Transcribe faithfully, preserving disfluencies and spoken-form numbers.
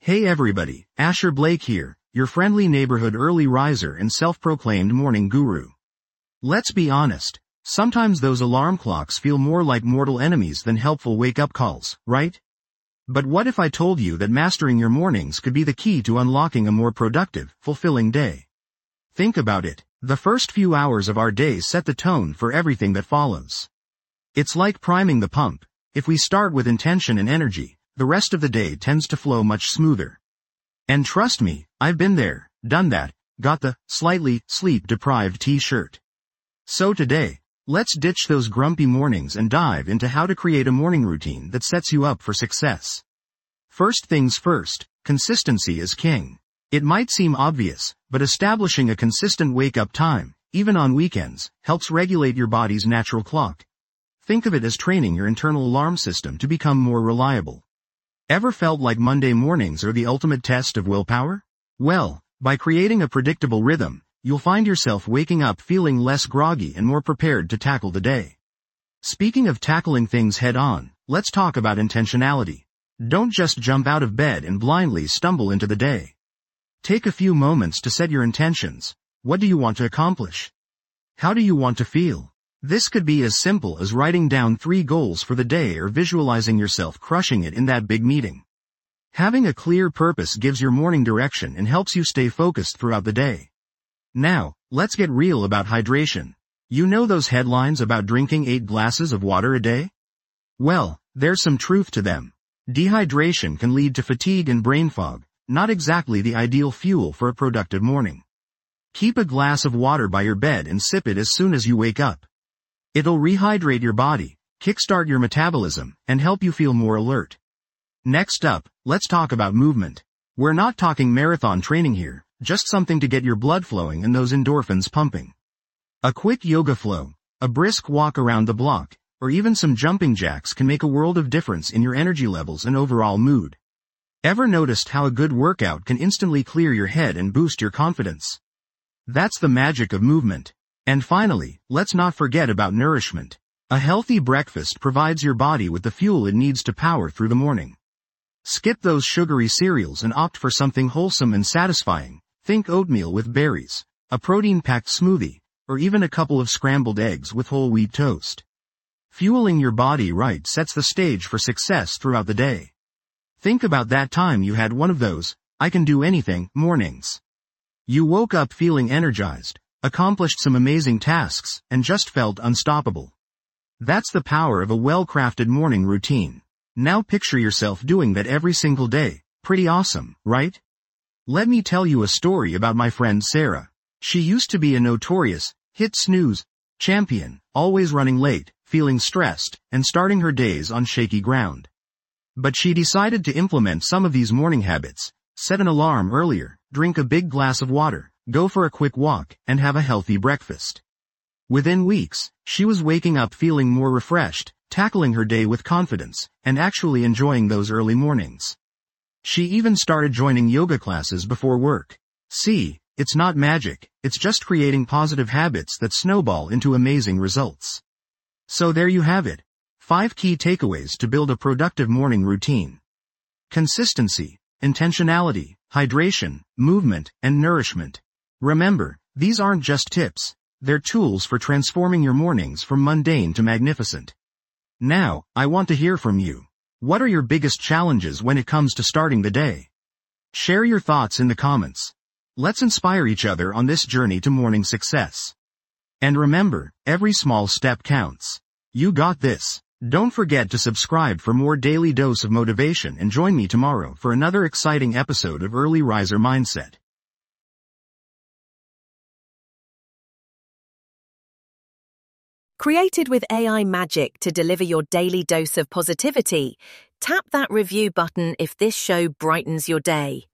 Hey everybody, Asher Blake here, your friendly neighborhood early riser and self-proclaimed morning guru. Let's be honest, sometimes those alarm clocks feel more like mortal enemies than helpful wake-up calls, right? But what if I told you that mastering your mornings could be the key to unlocking a more productive, fulfilling day? Think about it, the first few hours of our day set the tone for everything that follows. It's like priming the pump. If we start with intention and energy, the rest of the day tends to flow much smoother. And trust me, I've been there, done that, got the slightly sleep-deprived t-shirt. So today, let's ditch those grumpy mornings and dive into how to create a morning routine that sets you up for success. First things first, consistency is king. It might seem obvious, but establishing a consistent wake-up time, even on weekends, helps regulate your body's natural clock. Think of it as training your internal alarm system to become more reliable. Ever felt like Monday mornings are the ultimate test of willpower? Well, by creating a predictable rhythm, you'll find yourself waking up feeling less groggy and more prepared to tackle the day. Speaking of tackling things head-on, let's talk about intentionality. Don't just jump out of bed and blindly stumble into the day. Take a few moments to set your intentions. What do you want to accomplish? How do you want to feel? This could be as simple as writing down three goals for the day or visualizing yourself crushing it in that big meeting. Having a clear purpose gives your morning direction and helps you stay focused throughout the day. Now, let's get real about hydration. You know those headlines about drinking eight glasses of water a day? Well, there's some truth to them. Dehydration can lead to fatigue and brain fog, not exactly the ideal fuel for a productive morning. Keep a glass of water by your bed and sip it as soon as you wake up. It'll rehydrate your body, kickstart your metabolism, and help you feel more alert. Next up, let's talk about movement. We're not talking marathon training here, just something to get your blood flowing and those endorphins pumping. A quick yoga flow, a brisk walk around the block, or even some jumping jacks can make a world of difference in your energy levels and overall mood. Ever noticed how a good workout can instantly clear your head and boost your confidence? That's the magic of movement. And finally, let's not forget about nourishment. A healthy breakfast provides your body with the fuel it needs to power through the morning. Skip those sugary cereals and opt for something wholesome and satisfying. Think oatmeal with berries, a protein-packed smoothie, or even a couple of scrambled eggs with whole wheat toast. Fueling your body right sets the stage for success throughout the day. Think about that time you had one of those, I can do anything, mornings. You woke up feeling energized, accomplished some amazing tasks, and just felt unstoppable. That's the power of a well-crafted morning routine. Now picture yourself doing that every single day. Pretty awesome, right? Let me tell you a story about my friend Sarah. She used to be a notorious, hit snooze, champion, always running late, feeling stressed, and starting her days on shaky ground. But she decided to implement some of these morning habits. Set an alarm earlier, drink a big glass of water, go for a quick walk, and have a healthy breakfast. Within weeks, she was waking up feeling more refreshed, tackling her day with confidence, and actually enjoying those early mornings. She even started joining yoga classes before work. See, it's not magic, it's just creating positive habits that snowball into amazing results. So there you have it. Five key takeaways to build a productive morning routine. Consistency, intentionality, hydration, movement, and nourishment. Remember, these aren't just tips, they're tools for transforming your mornings from mundane to magnificent. Now, I want to hear from you. What are your biggest challenges when it comes to starting the day? Share your thoughts in the comments. Let's inspire each other on this journey to morning success. And remember, every small step counts. You got this. Don't forget to subscribe for more daily dose of motivation and join me tomorrow for another exciting episode of Early Riser Mindset. Created with A I magic to deliver your daily dose of positivity, tap that review button if this show brightens your day.